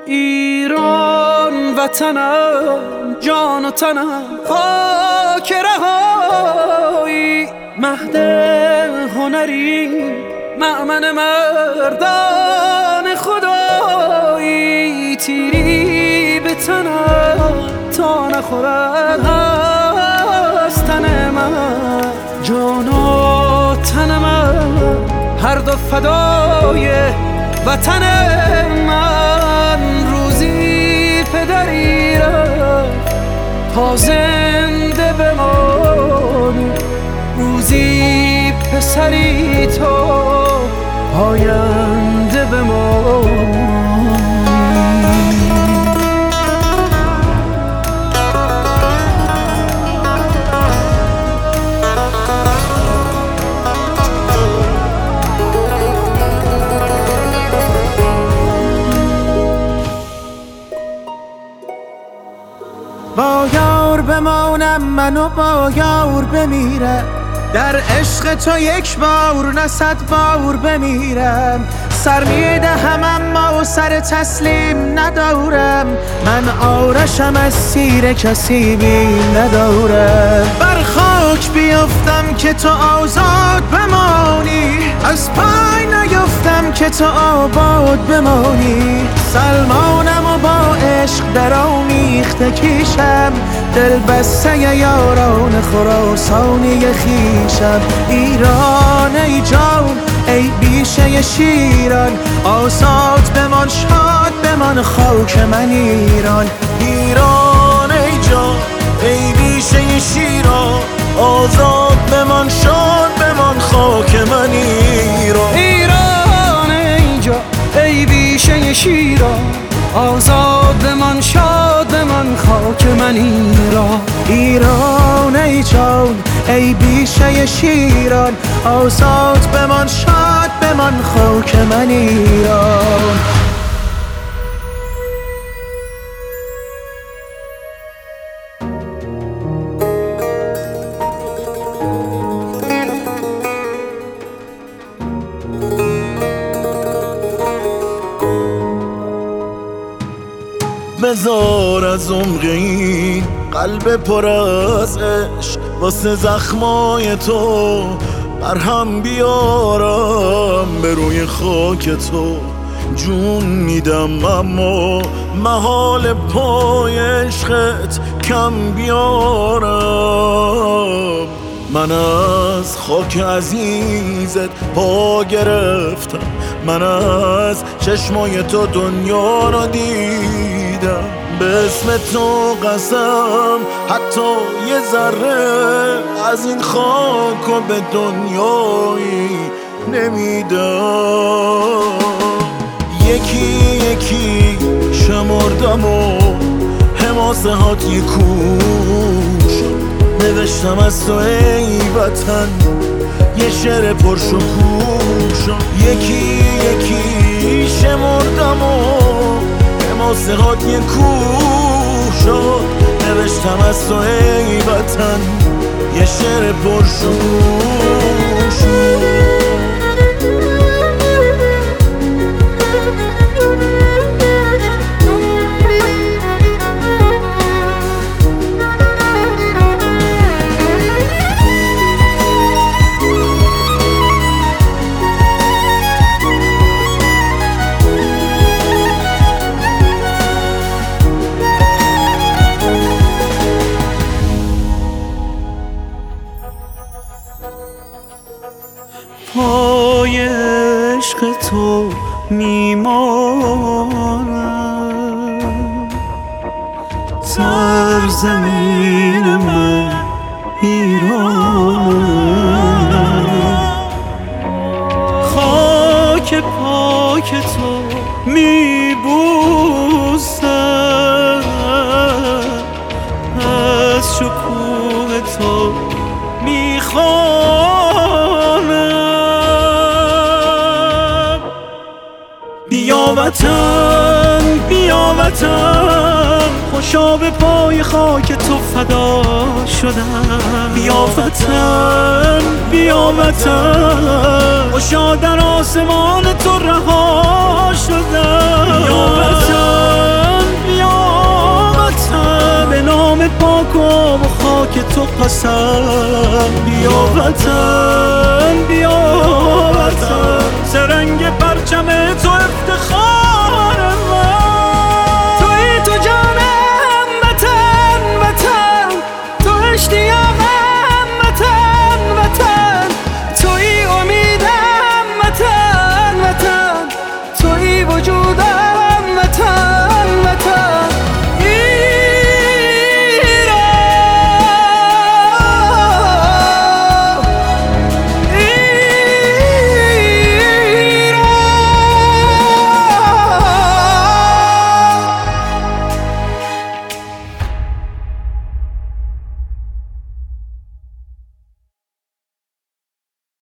ایران وطنم، جان و تنم خاک رهایی، مهد هنری مأمن مردان خدایی، تیری به تنم تا نخورد از تن من، جان و تن من هر دو فدای وطن من. روزی پدری رفت تا زنده بمانی، روزی پسری تو آینده بمانی. با یار بمانم من و با یار بمیرم، در عشق تو یک بار نه 100 بار بمیرم. سر میدهم اما سر تسلیم ندارم، من آرشم از سیر کسی بیم ندارم. بر خاک بیفتم که تو آزاد بمانی، از پای نیفتم که تو آباد بمانی. سلمانم و با عشق در آمیخته کیشم، دل بسته یاران خراسانی خیشم. ایران ای جان ای بیشه شیران، آزاد بمان شاد بمان خاک من ایران. ایران ای جان ای بیشه شیران، آزاد بمان شاد بمان خاک من ایران. ایران ای جان ای بیشه شیران، آزاد بمان شاد بمان خاک من ایران. ایران ای جان ای بیشه شیران، آزاد بمان شاد بمان خاک من ایران. بذار از عمق این قلب پر از عشق، واسه زخمای تو برهم بیارم. به روی خاک تو جون میدم اما محال پای عشقت کم بیارم. من از خاک عزیزت پا گرفتم، من از چشمای تو دنیا را دیدم. به اسم تو قسم حتی یه ذره از این خاک و به دنیایی نمیدم. یکی یکی شمردم و حماسه هات یه کوش، نوشتم از تو ای وطن یه شعر پرشکوه. یکی یکی شمردم و حماسه هات یه کوه شد، نوشتم از تو ای وطن یه شعر پرشکوه. پای عشق تو میمانم، سرزمین من ایرانم. خاک پاک تو میبوسم، از شکوه تو میخوانم. بیا وطن بیا وطن، خوشا به پای خاک تو فدا شدم. بیا وطن بیا وطن، خوشا در آسمان تو رها شدم. بیا وطن پام و خاک تو قسم. بیا وطن بیا وطن، سرنگ پرچم تو افتخار.